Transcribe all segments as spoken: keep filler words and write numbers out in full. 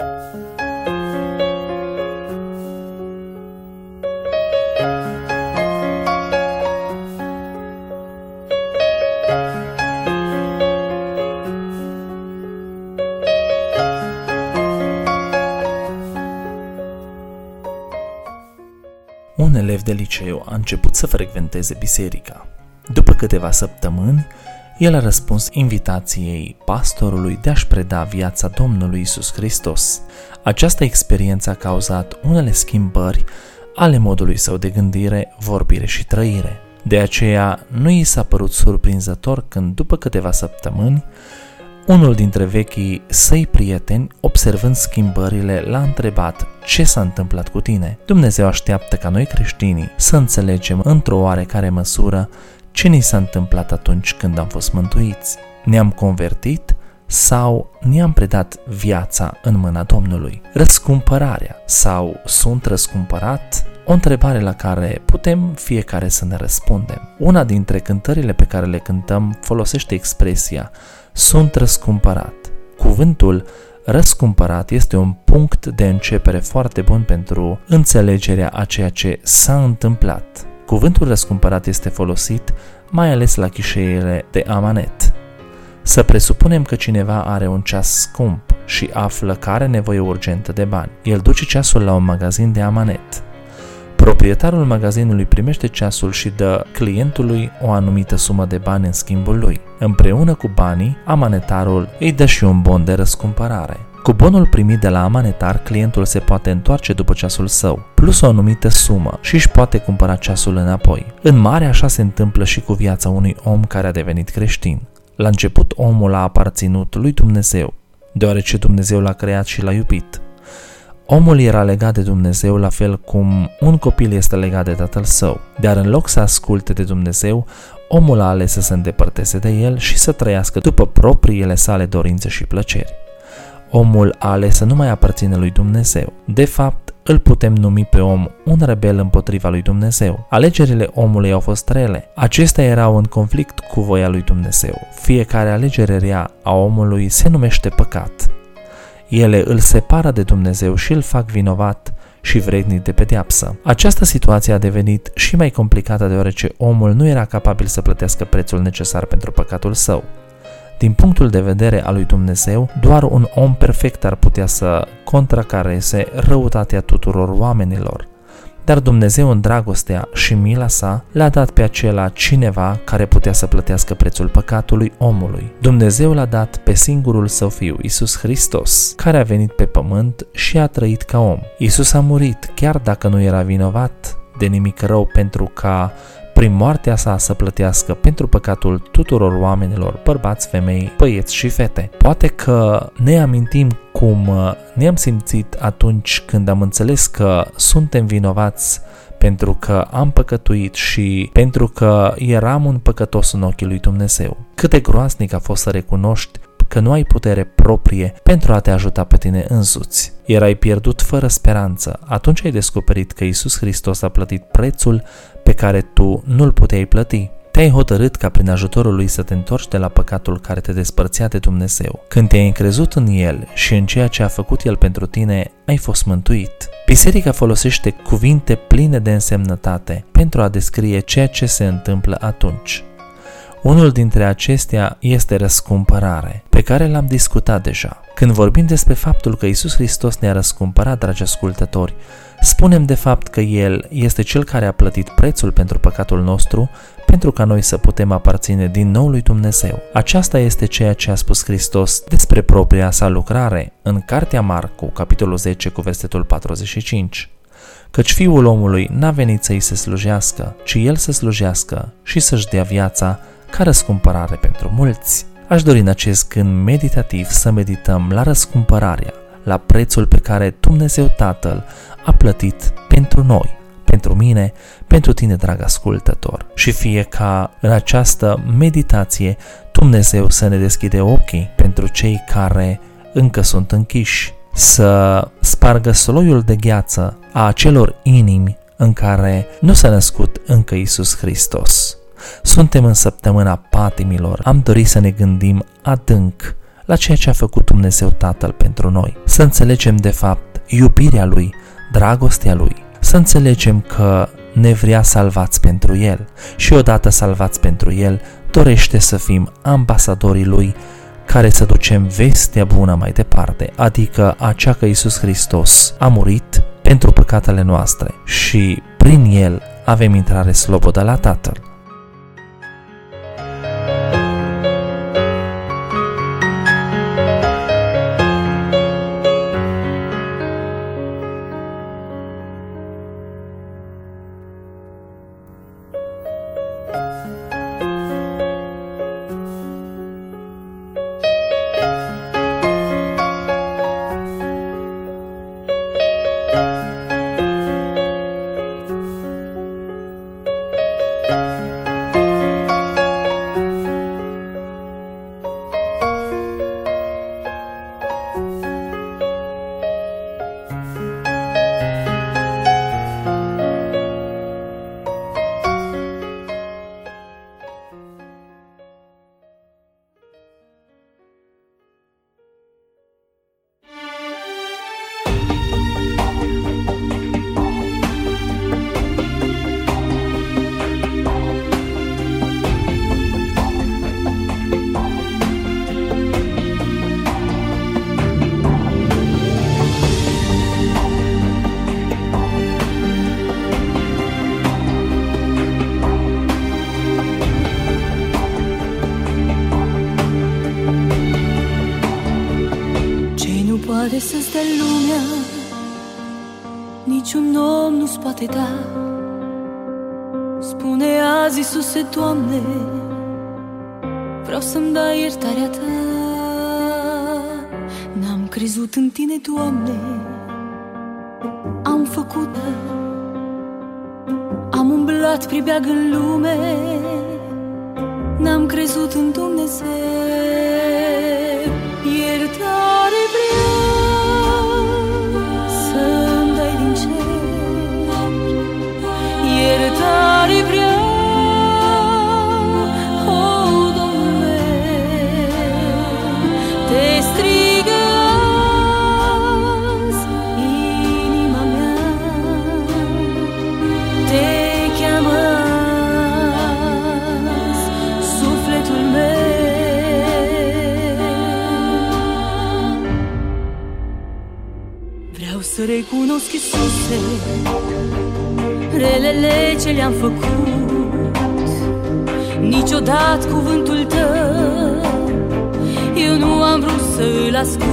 Un elev de liceu a început să frecventeze biserica. După câteva săptămâni, el a răspuns invitației pastorului de a-și preda viața Domnului Iisus Hristos. Această experiență a cauzat unele schimbări ale modului său de gândire, vorbire și trăire. De aceea, nu i s-a părut surprinzător când, după câteva săptămâni, unul dintre vechii săi prieteni, observând schimbările, l-a întrebat: ce s-a întâmplat cu tine? Dumnezeu așteaptă ca noi creștinii să înțelegem într-o oarecare măsură ce ni s-a întâmplat atunci când am fost mântuiți. Ne-am convertit sau ne-am predat viața în mâna Domnului? Răscumpărarea sau sunt răscumpărat? O întrebare la care putem fiecare să ne răspundem. Una dintre cântările pe care le cântăm folosește expresia sunt răscumpărat. Cuvântul răscumpărat este un punct de începere foarte bun pentru înțelegerea a ceea ce s-a întâmplat. Cuvântul răscumpărat este folosit mai ales la chișeile de amanet. Să presupunem că cineva are un ceas scump și află că are nevoie urgentă de bani. El duce ceasul la un magazin de amanet. Proprietarul magazinului primește ceasul și dă clientului o anumită sumă de bani în schimbul lui. Împreună cu banii, amanetarul îi dă și un bon de răscumpărare. Cu bonul primit de la amanetar, clientul se poate întoarce după ceasul său, plus o anumită sumă, și își poate cumpăra ceasul înapoi. În mare, așa se întâmplă și cu viața unui om care a devenit creștin. La început, omul a aparținut lui Dumnezeu, deoarece Dumnezeu l-a creat și l-a iubit. Omul era legat de Dumnezeu la fel cum un copil este legat de tatăl său, dar în loc să asculte de Dumnezeu, omul a ales să se îndepărteze de el și să trăiască după propriile sale dorințe și plăceri. Omul a ales să nu mai aparțină lui Dumnezeu. De fapt, îl putem numi pe om un rebel împotriva lui Dumnezeu. Alegerile omului au fost rele. Acestea erau în conflict cu voia lui Dumnezeu. Fiecare alegere rea a omului se numește păcat. Ele îl separă de Dumnezeu și îl fac vinovat și vrednic de pedeapsă. Această situație a devenit și mai complicată deoarece omul nu era capabil să plătească prețul necesar pentru păcatul său. Din punctul de vedere al lui Dumnezeu, doar un om perfect ar putea să contracareze răutatea tuturor oamenilor. Dar Dumnezeu, în dragostea și mila sa, l-a dat pe acela cineva care putea să plătească prețul păcatului omului. Dumnezeu l-a dat pe singurul său fiu, Iisus Hristos, care a venit pe pământ și a trăit ca om. Iisus a murit, chiar dacă nu era vinovat de nimic rău, pentru ca prin moartea sa să plătească pentru păcatul tuturor oamenilor, bărbați, femei, băieți și fete. Poate că ne amintim cum ne-am simțit atunci când am înțeles că suntem vinovați pentru că am păcătuit și pentru că eram un păcătos în ochii lui Dumnezeu. Cât de groaznic a fost să recunoști că nu ai putere proprie pentru a te ajuta pe tine însuți. Erai pierdut fără speranță. Atunci ai descoperit că Iisus Hristos a plătit prețul pe care tu nu-l puteai plăti. Te-ai hotărât ca prin ajutorul lui să te întorci de la păcatul care te despărțea de Dumnezeu. Când te-ai încrezut în El și în ceea ce a făcut El pentru tine, ai fost mântuit. Biserica folosește cuvinte pline de însemnătate pentru a descrie ceea ce se întâmplă atunci. Unul dintre acestea este răscumpărare, pe care l-am discutat deja. Când vorbim despre faptul că Iisus Hristos ne-a răscumpărat, dragi ascultători, spunem de fapt că El este Cel care a plătit prețul pentru păcatul nostru, pentru ca noi să putem aparține din nou lui Dumnezeu. Aceasta este ceea ce a spus Hristos despre propria sa lucrare în Cartea Marcu, capitolul zece, cu versetul patruzeci și cinci. Căci Fiul omului n-a venit să-i se slujească, ci El să slujească și să-și dea viața ca răscumpărare pentru mulți. Aș dori în acest gând meditativ să medităm la răscumpărarea, la prețul pe care Dumnezeu Tatăl a plătit pentru noi, pentru mine, pentru tine, drag ascultător. Și fie ca în această meditație Dumnezeu să ne deschide ochii pentru cei care încă sunt închiși, să spargă sloiul de gheață a acelor inimi în care nu s-a născut încă Iisus Hristos. Suntem în săptămâna patimilor. Am dorit să ne gândim adânc la ceea ce a făcut Dumnezeu Tatăl pentru noi. Să înțelegem de fapt iubirea Lui, dragostea Lui, să înțelegem că ne vrea salvați pentru El și odată salvați pentru El, dorește să fim ambasadorii Lui, care să ducem vestea bună mai departe, adică acea că Iisus Hristos a murit pentru păcatele noastre și prin El avem intrare slobodă la Tatăl. Poate să-ți dea lumea, niciun om nu-ți poate da. Spune azi, Iisuse, Doamne, vreau să-mi dai iertarea Ta. N-am crezut în Tine, Doamne, am făcut, am umblat pribeag în lume, n-am crezut în Dumnezeu. Iertare vreau să-mi dai din cer, iertare vreau, o, Domnule, te strigă azi inima mea, te cheamă azi sufletul meu. Să recunosc, Iisuse, relele ce le-am făcut. Niciodată cuvântul Tău eu nu am vrut să-l ascult.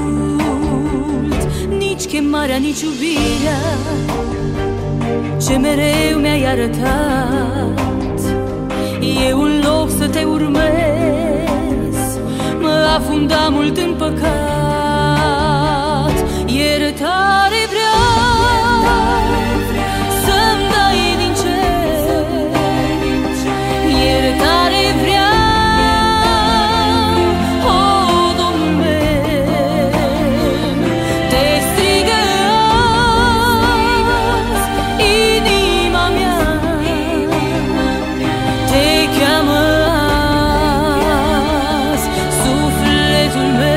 Nici chemarea, nici iubirea ce mereu mi-ai arătat. Eu în loc să Te urmez, mă afundam mult în păcat. Iertare vreau să-mi dai din cer, iertare vreau, o, Domnul meu, te strigă azi inima mea, te cheamă azi sufletul meu.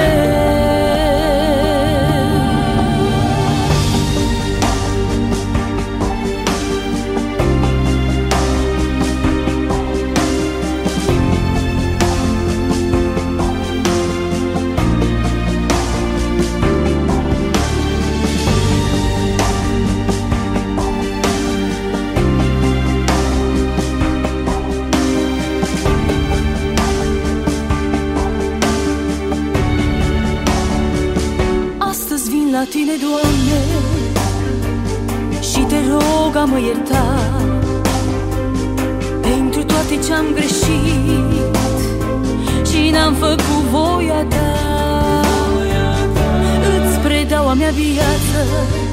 La Tine, Doamne, și Te rog a mă ierta pentru toate ce-am greșit și n-am făcut voia Ta. Îți predau a mea viață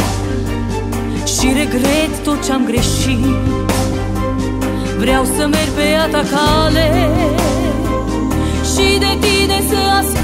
și regret tot ce-am greșit. Vreau să merg pe a Ta cale și de Tine să ascult.